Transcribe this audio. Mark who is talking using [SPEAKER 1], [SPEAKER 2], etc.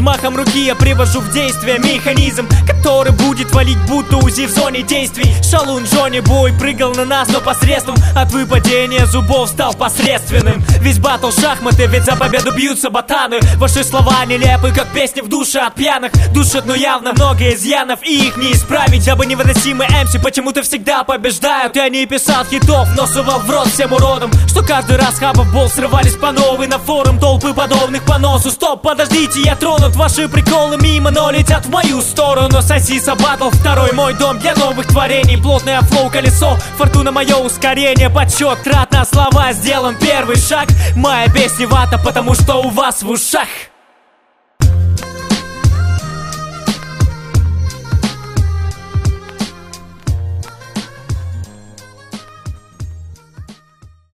[SPEAKER 1] взмахом руки я привожу в действие механизм, который будет валить будто УЗИ в зоне действий. Шалун Джонни Бой прыгал на нас, но посредством от выпадения зубов стал посредственным. Весь батл шахматы, ведь за победу бьются ботаны. Ваши слова нелепы, как песни в душе от пьяных. Душат, но явно много изъянов, и их не исправить. Дабы невыносимые MC почему-то всегда побеждают. Я не писал хитов, но сувал в рот всем уродам, что каждый раз хабов бол срывались по новой на форум. Толпы подобных по носу. Стоп, подождите, я тронут. Ваши приколы мимо, но летят в мою сторону. Сосиса батл, второй мой дом для новых творений. Плотное флоу, колесо, фортуна мое ускорение. Подсчет, трат на слова, сделан первый шаг. Моя песня вата, потому что у вас в ушах